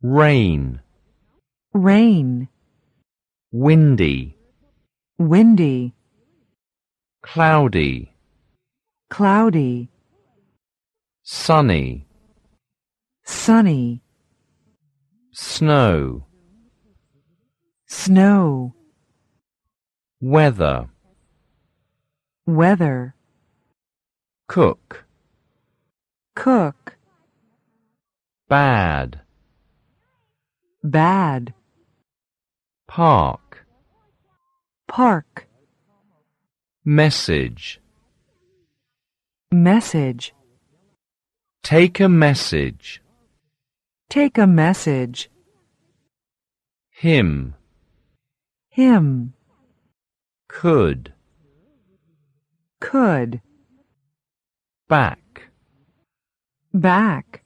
rain, rain, windy, windy, cloudy, cloudy, sunny, sunny, snow, snow, weather, weather, cook, cook, bad, bad, park, park, message. message, Take a message. take a message, Him, him, could, could, back, back,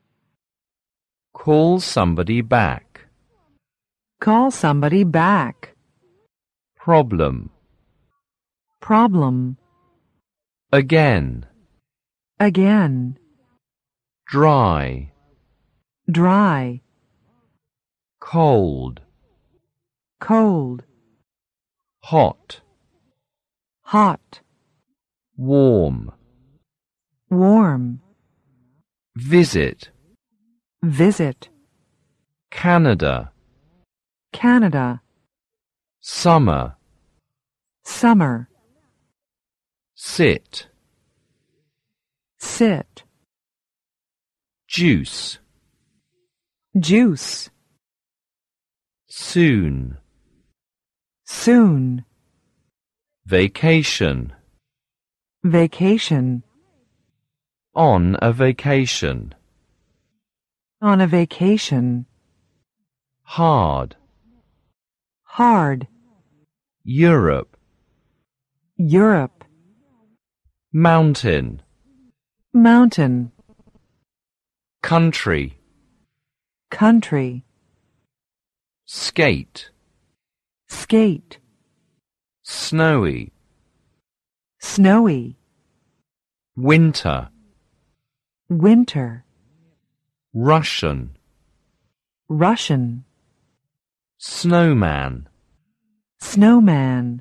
call somebody back, call somebody back, problem, problem, again, again, dry, dry, cold, cold, hot, hot, warm, warm, visit, visit, Canada, Canada, summer, summer, sit, sit, juice, juice, soon, soon, vacation, vacation, on a vacation, on a vacation, hard, hard, Europe, Europe, mountain, mountain, country, country, skate, skate, snowy, snowy, winter, winter, Russian, Russian, snowman, snowman,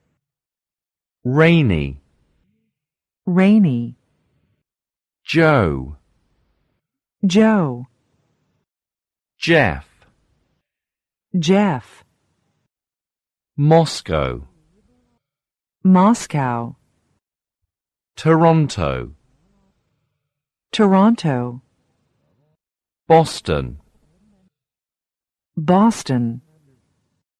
rainy, rainy, Joe, Joe, Jeff, Jeff, Moscow, Moscow, Toronto, Toronto, Boston, Boston,